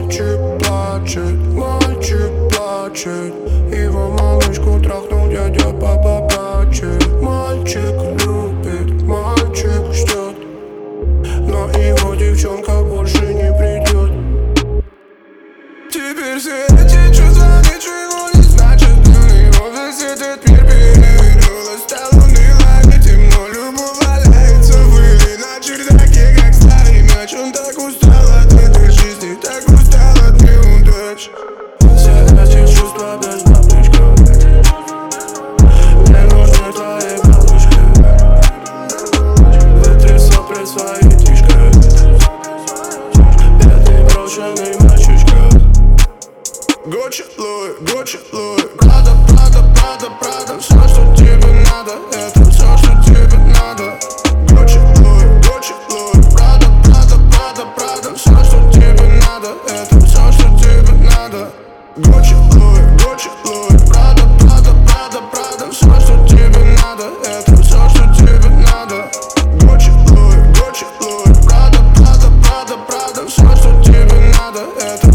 мальчик плачет. Его малышку трахнул дядя, папа плачет. Мальчик любит, мальчик ждет, но его девчонка больше не придет. Теперь все эти чувства ничего не значат для него. Весь этот мир перевернулась, стал уныло и темно. Любовь валяется в пыли на чердаке, как старый мяч. Он так устал от этой жизни, так устал от неудач. Все эти чувства без малышка. Мне нужны твои малышки. Вытри сопли своей тишкой. Бедный брошенный мальчишка. Гуччи, Луи, Прада, Прада, Прада, Прада. Все, что тебе надо, это все, что тебе надо. Гуччи, Луи, Прада, Прада, Прада, Прада. Все, что тебе надо, это все, что тебе надо. Гуччи, Луи, Прада, Прада, Прада, Прада. Все, что тебе надо, это все, что тебе надо. Гуччи, Луи, Прада, Прада, Прада, Прада. Все, что тебе надо, это